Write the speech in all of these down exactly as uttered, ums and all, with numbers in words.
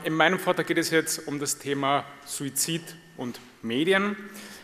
in meinem Vortrag geht es jetzt um das Thema Suizid und Medien.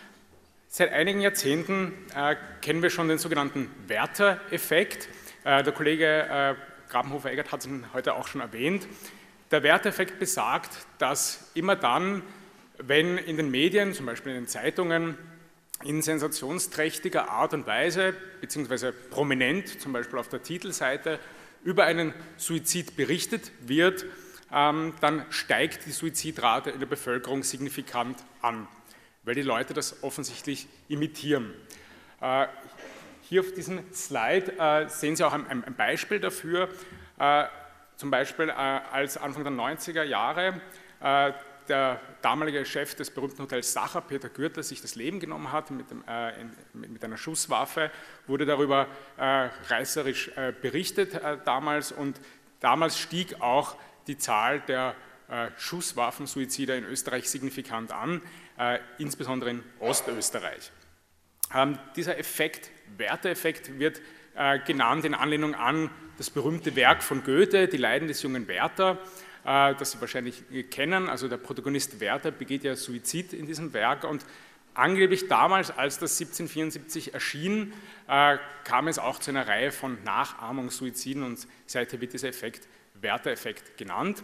Seit einigen Jahrzehnten äh, kennen wir schon den sogenannten Werther-Effekt. Äh, der Kollege äh, Grabenhofer-Eggert hat ihn heute auch schon erwähnt. Der Werther-Effekt besagt, dass immer dann, wenn in den Medien, zum Beispiel in den Zeitungen, in sensationsträchtiger Art und Weise, beziehungsweise prominent, zum Beispiel auf der Titelseite, über einen Suizid berichtet wird, ähm, dann steigt die Suizidrate in der Bevölkerung signifikant an, weil die Leute das offensichtlich imitieren. Äh, hier auf diesem Slide äh, sehen Sie auch ein, ein Beispiel dafür, äh, zum Beispiel äh, als Anfang der neunziger Jahre äh, der damalige Chef des berühmten Hotels Sacher, Peter Gürtler, sich das Leben genommen hat mit, dem, äh, in, mit einer Schusswaffe, wurde darüber äh, reißerisch äh, berichtet äh, damals, und damals stieg auch die Zahl der äh, Schusswaffensuizide in Österreich signifikant an, äh, insbesondere in Ostösterreich. Ähm, dieser Effekt, Werther-Effekt, wird äh, genannt in Anlehnung an das berühmte Werk von Goethe, Die Leiden des jungen Werther, das Sie wahrscheinlich kennen. Also der Protagonist Werther begeht ja Suizid in diesem Werk, und angeblich damals, als das siebzehnhundertvierundsiebzig erschien, kam es auch zu einer Reihe von Nachahmungssuiziden, und seither wird dieser Effekt Werther-Effekt genannt.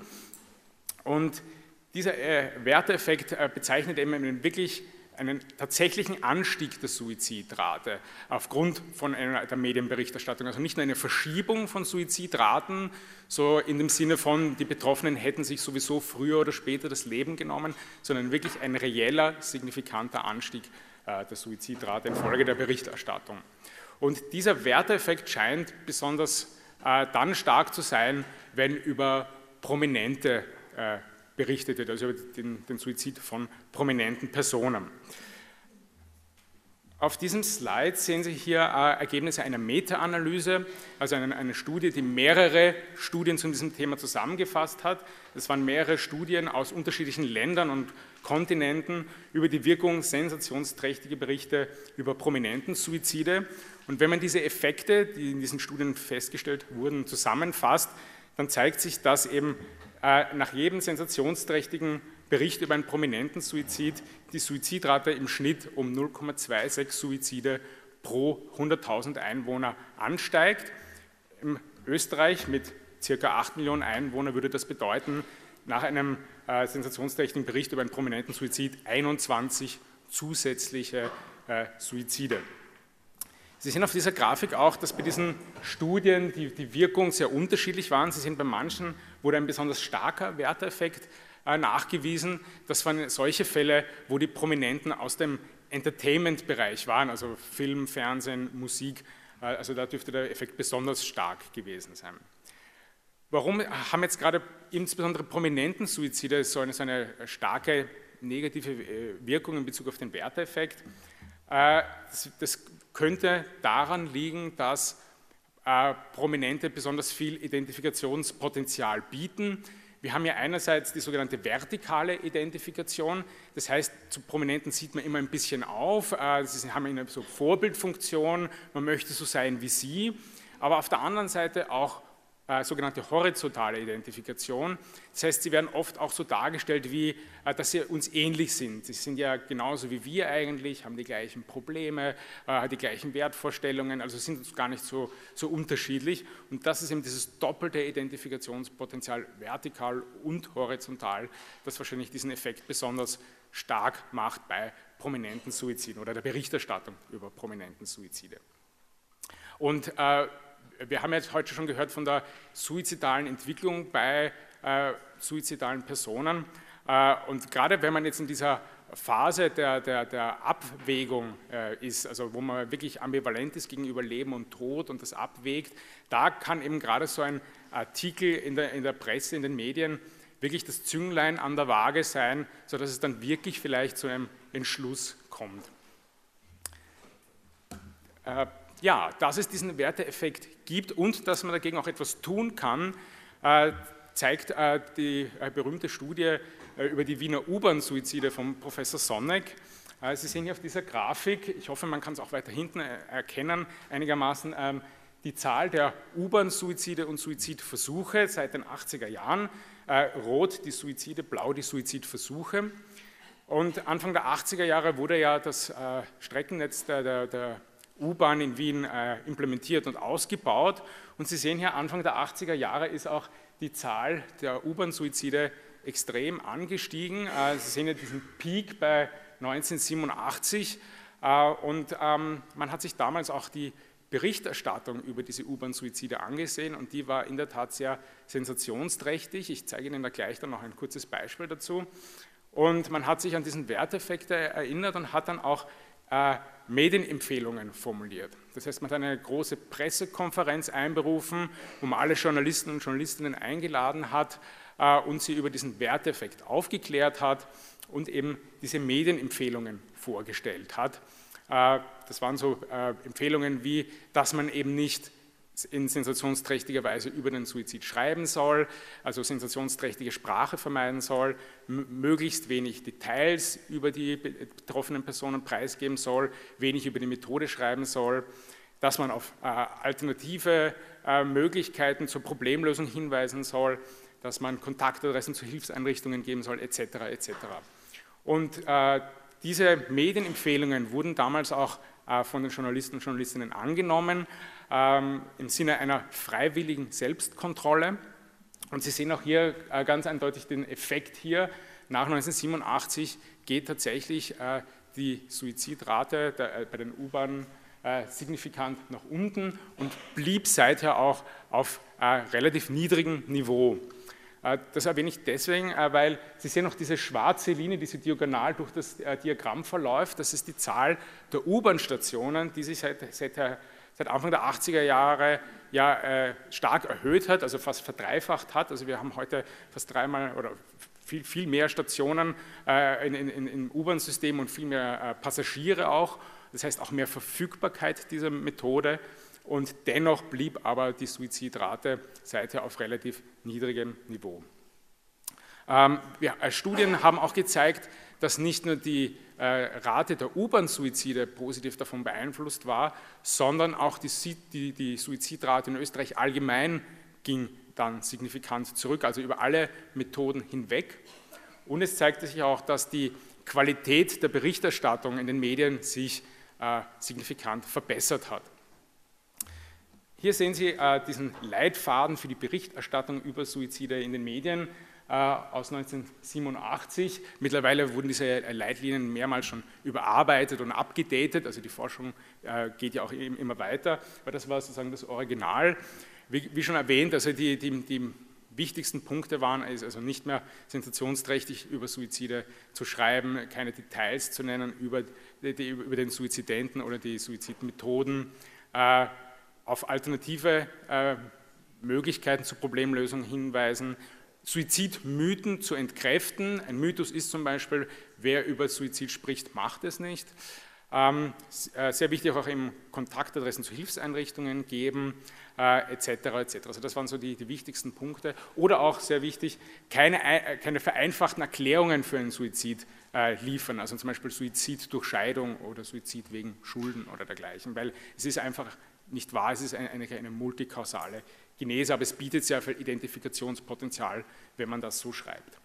Und dieser Werther-Effekt bezeichnet eben einen wirklich einen tatsächlichen Anstieg der Suizidrate aufgrund von einer, der Medienberichterstattung. Also nicht nur eine Verschiebung von Suizidraten, so in dem Sinne von, die Betroffenen hätten sich sowieso früher oder später das Leben genommen, sondern wirklich ein reeller, signifikanter Anstieg äh, der Suizidrate infolge der Berichterstattung. Und dieser Werther-Effekt scheint besonders äh, dann stark zu sein, wenn über Prominente äh, berichtet wird, also über den, den Suizid von prominenten Personen. Auf diesem Slide sehen Sie hier äh, Ergebnisse einer Meta-Analyse, also eine, eine Studie, die mehrere Studien zu diesem Thema zusammengefasst hat. Es waren mehrere Studien aus unterschiedlichen Ländern und Kontinenten über die Wirkung sensationsträchtiger Berichte über prominenten Suizide. Und wenn man diese Effekte, die in diesen Studien festgestellt wurden, zusammenfasst, dann zeigt sich, dass eben nach jedem sensationsträchtigen Bericht über einen prominenten Suizid die Suizidrate im Schnitt um null Komma sechsundzwanzig Suizide pro hunderttausend Einwohner ansteigt. In Österreich mit ca. acht Millionen Einwohnern würde das bedeuten, nach einem äh, sensationsträchtigen Bericht über einen prominenten Suizid einundzwanzig zusätzliche äh, Suizide. Sie sehen auf dieser Grafik auch, dass bei diesen Studien die, die Wirkung sehr unterschiedlich waren. Sie sehen, bei manchen wurde ein besonders starker Werther-Effekt äh, nachgewiesen. Das waren solche Fälle, wo die Prominenten aus dem Entertainment-Bereich waren, also Film, Fernsehen, Musik. Äh, also da dürfte der Effekt besonders stark gewesen sein. Warum haben jetzt gerade insbesondere prominenten Suizide so eine, so eine starke negative Wirkung in Bezug auf den Werther-Effekt? Äh, das, das könnte daran liegen, dass äh, Prominente besonders viel Identifikationspotenzial bieten. Wir haben ja einerseits die sogenannte vertikale Identifikation, das heißt, zu Prominenten sieht man immer ein bisschen auf, äh, sie haben eine so Vorbildfunktion, man möchte so sein wie sie, aber auf der anderen Seite auch äh, sogenannte horizontale Identifikation. Das heißt, sie werden oft auch so dargestellt, wie, äh, dass sie uns ähnlich sind. Sie sind ja genauso wie wir eigentlich, haben die gleichen Probleme, äh, die gleichen Wertvorstellungen, also sind uns gar nicht so, so unterschiedlich. Und das ist eben dieses doppelte Identifikationspotenzial, vertikal und horizontal, das wahrscheinlich diesen Effekt besonders stark macht bei prominenten Suiziden oder der Berichterstattung über prominenten Suizide. Und äh, wir haben jetzt heute schon gehört von der suizidalen Entwicklung bei äh, suizidalen Personen, äh, und gerade wenn man jetzt in dieser Phase der, der, der Abwägung äh, ist, also wo man wirklich ambivalent ist gegenüber Leben und Tod und das abwägt, da kann eben gerade so ein Artikel in der, in der Presse, in den Medien wirklich das Zünglein an der Waage sein, sodass es dann wirklich vielleicht zu einem Entschluss kommt. Äh, Ja, dass es diesen Werther-Effekt gibt und dass man dagegen auch etwas tun kann, äh, zeigt äh, die äh, berühmte Studie äh, über die Wiener U-Bahn-Suizide von Professor Sonneck. Äh, Sie sehen hier auf dieser Grafik, ich hoffe, man kann es auch weiter hinten äh, erkennen, einigermaßen, äh, die Zahl der U-Bahn-Suizide und Suizidversuche seit den achtziger Jahren. Äh, rot die Suizide, blau die Suizidversuche. Und Anfang der achtziger Jahre wurde ja das äh, Streckennetz der, der, der U-Bahn in Wien äh, implementiert und ausgebaut. Und Sie sehen hier, Anfang der achtziger Jahre ist auch die Zahl der U-Bahn-Suizide extrem angestiegen. Äh, Sie sehen ja diesen Peak bei neunzehnhundertsiebenundachtzig. Äh, und ähm, man hat sich damals auch die Berichterstattung über diese U-Bahn-Suizide angesehen und die war in der Tat sehr sensationsträchtig. Ich zeige Ihnen da gleich dann noch ein kurzes Beispiel dazu. Und man hat sich an diesen Werteffekt erinnert und hat dann auch äh, Medienempfehlungen formuliert. Das heißt, man hat eine große Pressekonferenz einberufen, wo man alle Journalisten und Journalistinnen eingeladen hat äh, und sie über diesen Werteffekt aufgeklärt hat und eben diese Medienempfehlungen vorgestellt hat. Äh, das waren so äh, Empfehlungen wie, dass man eben nicht in sensationsträchtiger Weise über den Suizid schreiben soll, also sensationsträchtige Sprache vermeiden soll, möglichst wenig Details über die betroffenen Personen preisgeben soll, wenig über die Methode schreiben soll, dass man auf äh, alternative äh, Möglichkeiten zur Problemlösung hinweisen soll, dass man Kontaktadressen zu Hilfseinrichtungen geben soll, et cetera et cetera. Und äh, diese Medienempfehlungen wurden damals auch äh, von den Journalisten und Journalistinnen angenommen, ähm, im Sinne einer freiwilligen Selbstkontrolle. Und Sie sehen auch hier äh, ganz eindeutig den Effekt hier. Nach neunzehnhundertsiebenundachtzig geht tatsächlich äh, die Suizidrate der, äh, bei den U-Bahnen äh, signifikant nach unten und blieb seither auch auf äh, relativ niedrigem Niveau. Das erwähne ich deswegen, weil Sie sehen noch diese schwarze Linie, die so diagonal durch das Diagramm verläuft. Das ist die Zahl der U-Bahn-Stationen, die sich seit, seit, seit Anfang der achtziger Jahre ja, äh, stark erhöht hat, also fast verdreifacht hat. Also wir haben heute fast dreimal oder viel, viel mehr Stationen äh, in, in, im U-Bahn-System und viel mehr äh, Passagiere auch. Das heißt auch mehr Verfügbarkeit dieser Methode. Und dennoch blieb aber die Suizidrate seither auf relativ niedrigem Niveau. Ähm, ja, Studien haben auch gezeigt, dass nicht nur die äh, Rate der U-Bahn-Suizide positiv davon beeinflusst war, sondern auch die, die, die Suizidrate in Österreich allgemein ging dann signifikant zurück, also über alle Methoden hinweg. Und es zeigte sich auch, dass die Qualität der Berichterstattung in den Medien sich äh, signifikant verbessert hat. Hier sehen Sie äh, diesen Leitfaden für die Berichterstattung über Suizide in den Medien äh, aus neunzehnhundertsiebenundachtzig. Mittlerweile wurden diese Leitlinien mehrmals schon überarbeitet und abgedatet, also die Forschung äh, geht ja auch eben immer weiter, aber das war sozusagen das Original. Wie, wie schon erwähnt, also die, die, die wichtigsten Punkte waren, also nicht mehr sensationsträchtig über Suizide zu schreiben, keine Details zu nennen über, die, über den Suizidenten oder die Suizidmethoden, äh, auf alternative äh, Möglichkeiten zur Problemlösung hinweisen, Suizidmythen zu entkräften. Ein Mythos ist zum Beispiel, wer über Suizid spricht, macht es nicht. Ähm, sehr wichtig auch eben Kontaktadressen zu Hilfseinrichtungen geben, äh, et cetera et cetera. Also das waren so die, die wichtigsten Punkte. Oder auch sehr wichtig, keine, keine vereinfachten Erklärungen für einen Suizid äh, liefern, also zum Beispiel Suizid durch Scheidung oder Suizid wegen Schulden oder dergleichen, weil es ist einfach nicht wahr, es ist eine, eine, eine multikausale Genese, aber es bietet sehr viel Identifikationspotenzial, wenn man das so schreibt.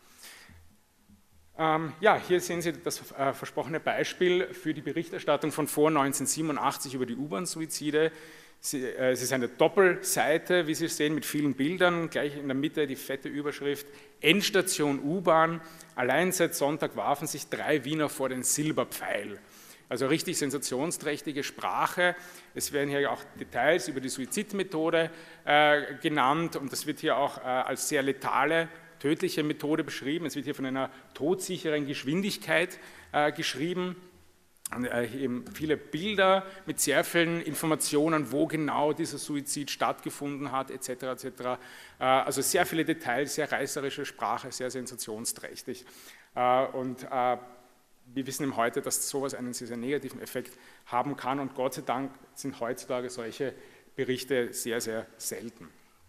Ähm, ja, hier sehen Sie das äh, versprochene Beispiel für die Berichterstattung von vor neunzehnhundertsiebenundachtzig über die U-Bahn-Suizide. Sie, äh, es ist eine Doppelseite, wie Sie sehen, mit vielen Bildern, gleich in der Mitte die fette Überschrift Endstation U-Bahn, allein seit Sonntag warfen sich drei Wiener vor den Silberpfeil. Also richtig sensationsträchtige Sprache. Es werden hier auch Details über die Suizidmethode äh, genannt und das wird hier auch äh, als sehr letale, tödliche Methode beschrieben. Es wird hier von einer todsicheren Geschwindigkeit äh, geschrieben. Und, äh, eben viele Bilder mit sehr vielen Informationen, wo genau dieser Suizid stattgefunden hat, et cetera et cetera. Äh, also sehr viele Details, sehr reißerische Sprache, sehr sensationsträchtig. Äh, und äh, wir wissen eben heute, dass sowas einen sehr, sehr negativen Effekt haben kann und Gott sei Dank sind heutzutage solche Berichte sehr, sehr selten.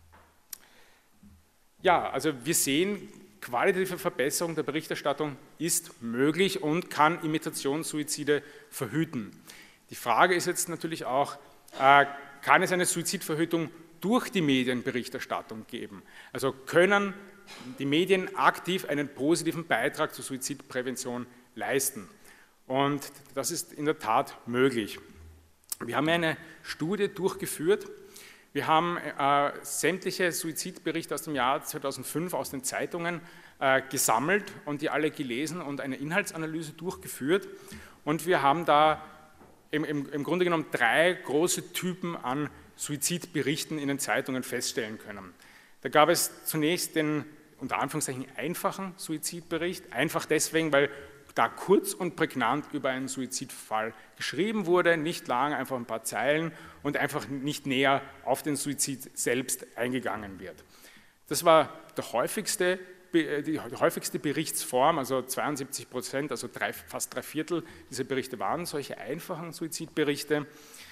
Ja, also wir sehen, qualitative Verbesserung der Berichterstattung ist möglich und kann Imitationssuizide verhüten. Die Frage ist jetzt natürlich auch, äh, kann es eine Suizidverhütung durch die Medienberichterstattung geben. Also können die Medien aktiv einen positiven Beitrag zur Suizidprävention leisten. Und das ist in der Tat möglich. Wir haben eine Studie durchgeführt. Wir haben äh, sämtliche Suizidberichte aus dem Jahr zweitausendfünf aus den Zeitungen äh, gesammelt und die alle gelesen und eine Inhaltsanalyse durchgeführt. Und wir haben da im, im, im Grunde genommen drei große Typen an Suizidberichten in den Zeitungen feststellen können. Da gab es zunächst den unter Anführungszeichen einfachen Suizidbericht, einfach deswegen, weil da kurz und prägnant über einen Suizidfall geschrieben wurde, nicht lang, einfach ein paar Zeilen und einfach nicht näher auf den Suizid selbst eingegangen wird. Das war der häufigste, die häufigste Berichtsform, also zweiundsiebzig Prozent, also drei, fast drei Viertel dieser Berichte waren solche einfachen Suizidberichte.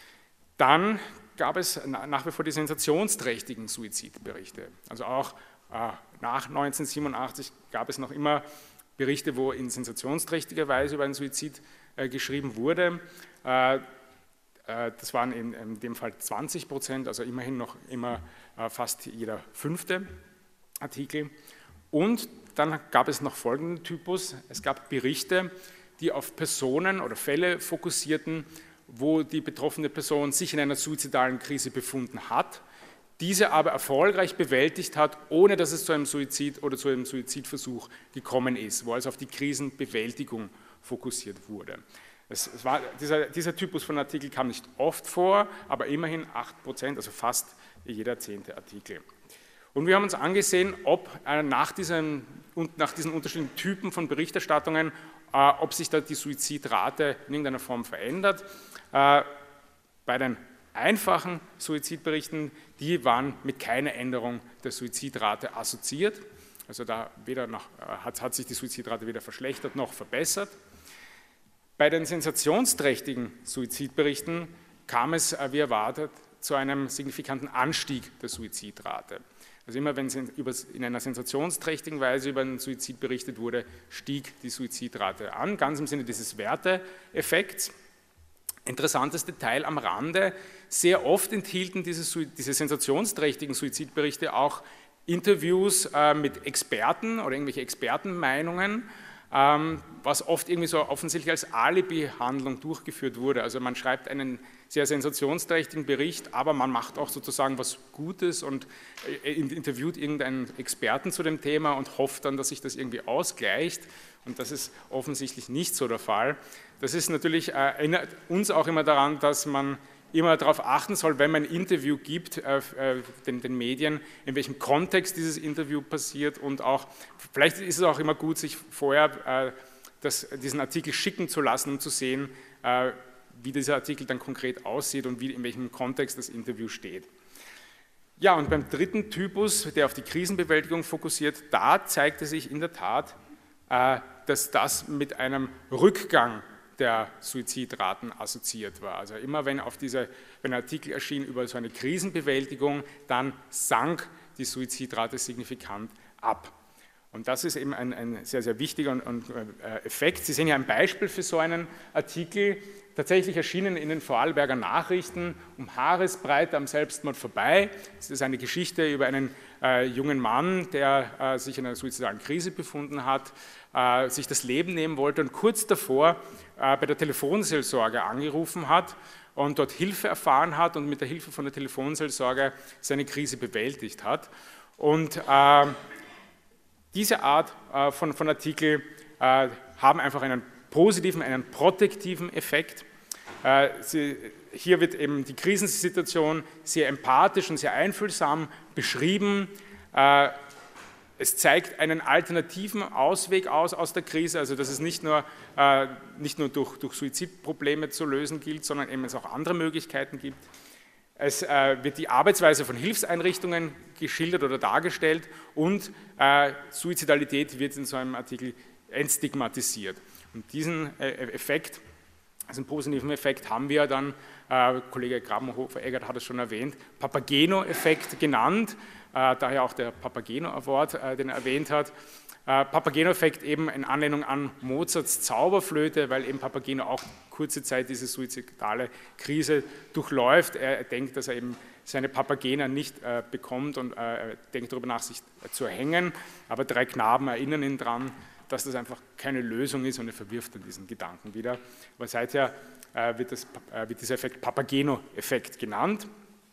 Dann gab es nach wie vor die sensationsträchtigen Suizidberichte. Also auch äh, nach neunzehnhundertsiebenundachtzig gab es noch immer Berichte, wo in sensationsträchtiger Weise über einen Suizid äh, geschrieben wurde. Äh, äh, das waren in, in dem Fall zwanzig Prozent, also immerhin noch immer äh, fast jeder fünfte Artikel. Und dann gab es noch folgenden Typus. Es gab Berichte, die auf Personen oder Fälle fokussierten, wo die betroffene Person sich in einer suizidalen Krise befunden hat, diese aber erfolgreich bewältigt hat, ohne dass es zu einem Suizid oder zu einem Suizidversuch gekommen ist, wo also auf die Krisenbewältigung fokussiert wurde. Es, es war, dieser, dieser Typus von Artikel kam nicht oft vor, aber immerhin acht Prozent, also fast jeder zehnte Artikel. Und wir haben uns angesehen, ob äh, nach, diesen, nach diesen unterschiedlichen Typen von Berichterstattungen, äh, ob sich da die Suizidrate in irgendeiner Form verändert. Äh, bei den einfachen Suizidberichten, die waren mit keiner Änderung der Suizidrate assoziiert. Also da weder noch, hat, hat sich die Suizidrate weder verschlechtert noch verbessert. Bei den sensationsträchtigen Suizidberichten kam es, wie erwartet, zu einem signifikanten Anstieg der Suizidrate. Also immer wenn in einer sensationsträchtigen Weise über einen Suizid berichtet wurde, stieg die Suizidrate an, ganz im Sinne dieses Werteeffekts. Interessantes Detail am Rande, sehr oft enthielten diese, diese sensationsträchtigen Suizidberichte auch Interviews äh, mit Experten oder irgendwelche Expertenmeinungen, ähm, was oft irgendwie so offensichtlich als Alibi-Handlung durchgeführt wurde. Also man schreibt einen sehr sensationsträchtigen Bericht, aber man macht auch sozusagen was Gutes und äh, interviewt irgendeinen Experten zu dem Thema und hofft dann, dass sich das irgendwie ausgleicht. Und das ist offensichtlich nicht so der Fall. Das ist natürlich, äh, erinnert uns auch immer daran, dass man immer darauf achten soll, wenn man ein Interview gibt, äh, äh, den, den Medien, in welchem Kontext dieses Interview passiert und auch, vielleicht ist es auch immer gut, sich vorher äh, das, diesen Artikel schicken zu lassen, um zu sehen, äh, wie dieser Artikel dann konkret aussieht und wie, in welchem Kontext das Interview steht. Ja, und beim dritten Typus, der auf die Krisenbewältigung fokussiert, da zeigte sich in der Tat, äh, dass das mit einem Rückgang der Suizidraten assoziiert war. Also immer wenn auf diese, wenn ein Artikel erschien über so eine Krisenbewältigung, dann sank die Suizidrate signifikant ab. Und das ist eben ein, ein sehr, sehr wichtiger und, und, äh, Effekt. Sie sehen hier ein Beispiel für so einen Artikel, tatsächlich erschienen in den Vorarlberger Nachrichten, um Haaresbreite am Selbstmord vorbei. Es ist eine Geschichte über einen äh, jungen Mann, der äh, sich in einer suizidalen Krise befunden hat, äh, sich das Leben nehmen wollte und kurz davor äh, bei der Telefonseelsorge angerufen hat und dort Hilfe erfahren hat und mit der Hilfe von der Telefonseelsorge seine Krise bewältigt hat. Und äh, diese Art äh, von, von Artikel äh, haben einfach einen positiven, einen protektiven Effekt. Äh, sie, hier wird eben die Krisensituation sehr empathisch und sehr einfühlsam beschrieben. Äh, es zeigt einen alternativen Ausweg aus, aus der Krise, also dass es nicht nur, äh, nicht nur durch, durch Suizidprobleme zu lösen gilt, sondern eben es auch andere Möglichkeiten gibt. Es äh, wird die Arbeitsweise von Hilfseinrichtungen geschildert oder dargestellt und äh, Suizidalität wird in so einem Artikel entstigmatisiert. Und diesen äh, Effekt, also einen positiven Effekt, haben wir dann, äh, Kollege Grabenhofer-Eggert hat es schon erwähnt, Papageno-Effekt genannt, äh, daher auch der Papageno Award, äh, den er erwähnt hat. Äh, Papageno-Effekt eben in Anlehnung an Mozarts Zauberflöte, weil eben Papageno auch kurze Zeit diese suizidale Krise durchläuft. Er, er denkt, dass er eben seine Papagena nicht äh, bekommt und äh, denkt darüber nach, sich äh, zu erhängen, aber drei Knaben erinnern ihn daran, dass das einfach keine Lösung ist und er verwirft dann diesen Gedanken wieder. Aber seither äh, wird, das, äh, wird dieser Effekt Papageno-Effekt genannt.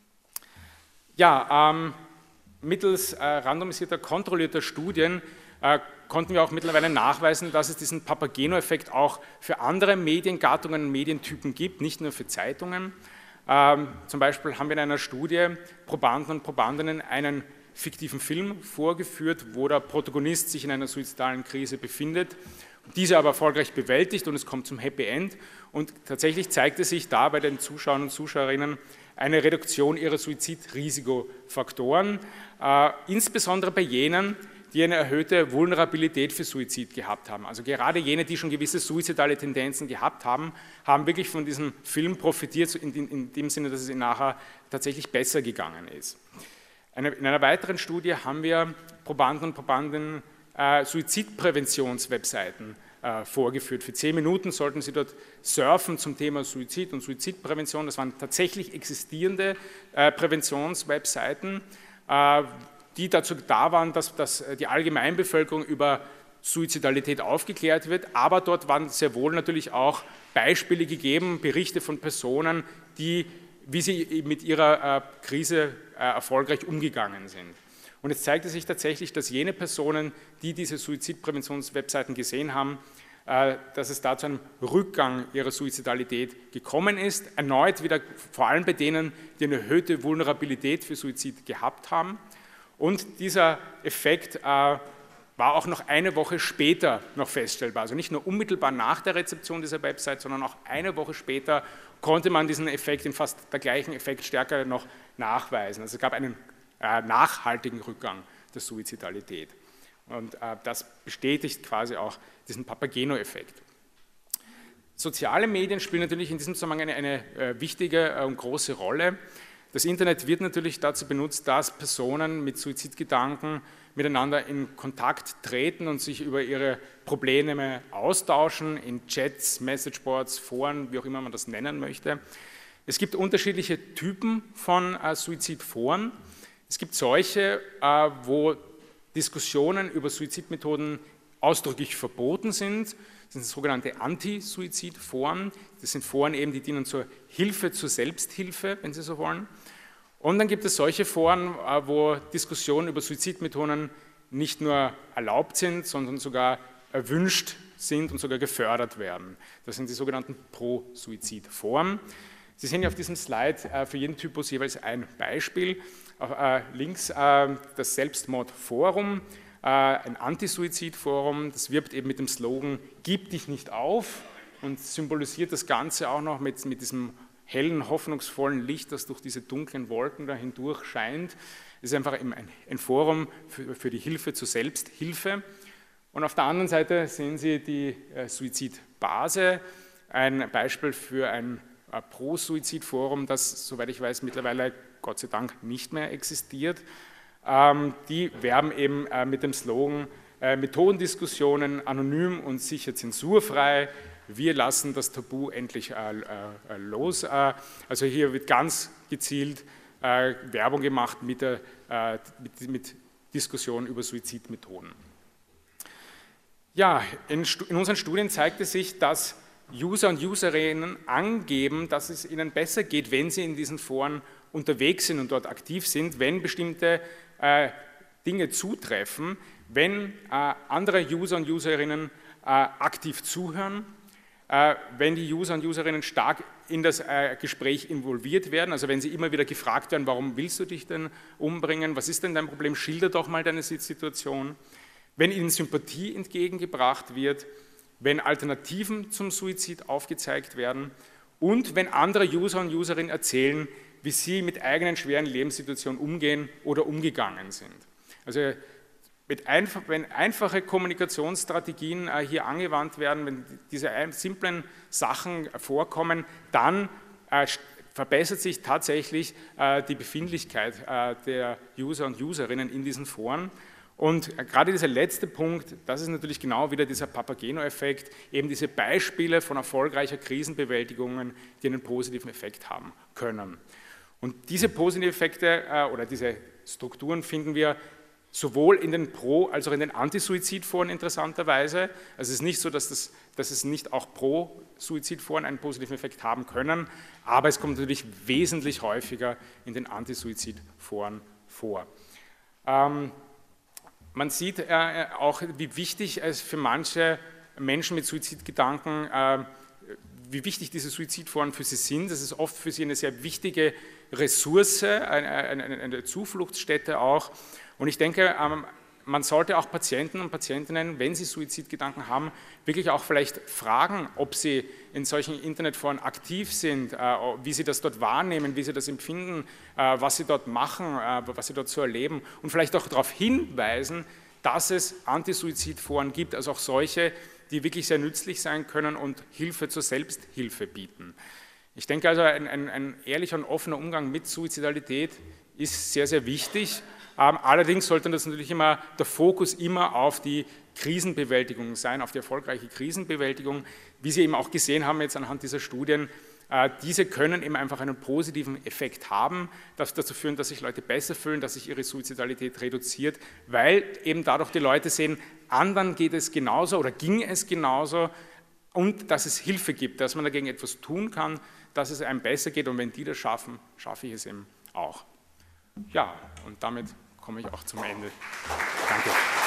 Ja, ähm, mittels äh, randomisierter, kontrollierter Studien äh, konnten wir auch mittlerweile nachweisen, dass es diesen Papageno-Effekt auch für andere Mediengattungen und Medientypen gibt, nicht nur für Zeitungen. Ähm, zum Beispiel haben wir in einer Studie Probanden und Probandinnen einen fiktiven Film vorgeführt, wo der Protagonist sich in einer suizidalen Krise befindet, diese aber erfolgreich bewältigt und es kommt zum Happy End. Und tatsächlich zeigte sich da bei den Zuschauern und Zuschauerinnen eine Reduktion ihrer Suizidrisikofaktoren, äh, insbesondere bei jenen, die eine erhöhte Vulnerabilität für Suizid gehabt haben. Also gerade jene, die schon gewisse suizidale Tendenzen gehabt haben, haben wirklich von diesem Film profitiert, in, in, in dem Sinne, dass es ihnen nachher tatsächlich besser gegangen ist. Eine, in einer weiteren Studie haben wir Probanden und Probandinnen äh, Suizidpräventionswebseiten äh, vorgeführt. Für zehn Minuten sollten sie dort surfen zum Thema Suizid und Suizidprävention. Das waren tatsächlich existierende äh, Präventionswebseiten, äh, die dazu da waren, dass, dass die Allgemeinbevölkerung über Suizidalität aufgeklärt wird, aber dort waren sehr wohl natürlich auch Beispiele gegeben, Berichte von Personen, die, wie sie mit ihrer äh, Krise äh, erfolgreich umgegangen sind. Und es zeigte sich tatsächlich, dass jene Personen, die diese Suizidpräventionswebseiten gesehen haben, äh, dass es da zu einem Rückgang ihrer Suizidalität gekommen ist, erneut wieder vor allem bei denen, die eine erhöhte Vulnerabilität für Suizid gehabt haben. Und dieser Effekt äh, war auch noch eine Woche später noch feststellbar. Also nicht nur unmittelbar nach der Rezeption dieser Website, sondern auch eine Woche später konnte man diesen Effekt in fast der gleichen Effektstärke noch nachweisen. Also es gab einen äh, nachhaltigen Rückgang der Suizidalität. Und äh, das bestätigt quasi auch diesen Papageno-Effekt. Soziale Medien spielen natürlich in diesem Zusammenhang eine, eine äh, wichtige und große Rolle. Das Internet wird natürlich dazu benutzt, dass Personen mit Suizidgedanken miteinander in Kontakt treten und sich über ihre Probleme austauschen, in Chats, Messageboards, Foren, wie auch immer man das nennen möchte. Es gibt unterschiedliche Typen von äh, Suizidforen. Es gibt solche, äh, wo Diskussionen über Suizidmethoden ausdrücklich verboten sind. Das sind sogenannte Anti-Suizid-Foren. Das sind Foren eben, die dienen zur Hilfe, zur Selbsthilfe, wenn Sie so wollen. Und dann gibt es solche Foren, wo Diskussionen über Suizidmethoden nicht nur erlaubt sind, sondern sogar erwünscht sind und sogar gefördert werden. Das sind die sogenannten Pro-Suizid-Foren. Sie sehen ja auf diesem Slide für jeden Typus jeweils ein Beispiel. Links das Selbstmordforum, ein Anti-Suizid-Forum, das wirbt eben mit dem Slogan „Gib dich nicht auf“ und symbolisiert das Ganze auch noch mit, mit diesem hellen, hoffnungsvollen Licht, das durch diese dunklen Wolken da hindurch scheint. Es ist einfach ein, ein Forum für, für die Hilfe zur Selbsthilfe. Und auf der anderen Seite sehen Sie die äh, Suizidbase, ein Beispiel für ein äh, Pro-Suizid-Forum, das, soweit ich weiß, mittlerweile Gott sei Dank nicht mehr existiert. Ähm, die werben eben äh, mit dem Slogan äh, Methodendiskussionen anonym und sicher zensurfrei. Wir lassen das Tabu endlich äh, äh, los. Äh, also hier wird ganz gezielt äh, Werbung gemacht mit, der, äh, mit, mit Diskussionen über Suizidmethoden. Ja, in, in unseren Studien zeigte sich, dass User und Userinnen angeben, dass es ihnen besser geht, wenn sie in diesen Foren unterwegs sind und dort aktiv sind, wenn bestimmte äh, Dinge zutreffen, wenn äh, andere User und Userinnen äh, aktiv zuhören, äh, wenn die User und Userinnen stark in das äh, Gespräch involviert werden, also wenn sie immer wieder gefragt werden, warum willst du dich denn umbringen, was ist denn dein Problem, schilder doch mal deine Situation, wenn ihnen Sympathie entgegengebracht wird, wenn Alternativen zum Suizid aufgezeigt werden und wenn andere User und Userinnen erzählen, wie sie mit eigenen schweren Lebenssituationen umgehen oder umgegangen sind. Also mit einfach, wenn einfache Kommunikationsstrategien äh, hier angewandt werden, wenn diese simplen Sachen vorkommen, dann äh, verbessert sich tatsächlich äh, die Befindlichkeit äh, der User und Userinnen in diesen Foren. Und gerade dieser letzte Punkt, das ist natürlich genau wieder dieser Papageno-Effekt, eben diese Beispiele von erfolgreicher Krisenbewältigungen, die einen positiven Effekt haben können. Und diese positiven Effekte äh, oder diese Strukturen finden wir sowohl in den Pro- als auch in den Anti-Suizid-Foren interessanterweise. Also es ist nicht so, dass, das, dass es nicht auch Pro-Suizid-Foren einen positiven Effekt haben können, aber es kommt natürlich wesentlich häufiger in den Anti-Suizid-Foren vor. Ähm, man sieht äh, auch, wie wichtig es für manche Menschen mit Suizidgedanken, äh, wie wichtig diese Suizidforen für sie sind. Das ist oft für sie eine sehr wichtige Ressource, eine, eine, eine Zufluchtsstätte auch. Und ich denke, man sollte auch Patienten und Patientinnen, wenn sie Suizidgedanken haben, wirklich auch vielleicht fragen, ob sie in solchen Internetforen aktiv sind, wie sie das dort wahrnehmen, wie sie das empfinden, was sie dort machen, was sie dort so erleben und vielleicht auch darauf hinweisen, dass es Anti-Suizid-Foren gibt, also auch solche, die wirklich sehr nützlich sein können und Hilfe zur Selbsthilfe bieten. Ich denke also, ein, ein, ein ehrlicher und offener Umgang mit Suizidalität ist sehr, sehr wichtig. Ähm, allerdings sollte das natürlich immer der Fokus immer auf die Krisenbewältigung sein, auf die erfolgreiche Krisenbewältigung, wie Sie eben auch gesehen haben jetzt anhand dieser Studien. Äh, diese können eben einfach einen positiven Effekt haben, das dazu führen, dass sich Leute besser fühlen, dass sich ihre Suizidalität reduziert, weil eben dadurch die Leute sehen, anderen geht es genauso oder ging es genauso und dass es Hilfe gibt, dass man dagegen etwas tun kann, dass es einem besser geht und wenn die das schaffen, schaffe ich es eben auch. Ja, und damit komme ich auch zum Ende. Danke.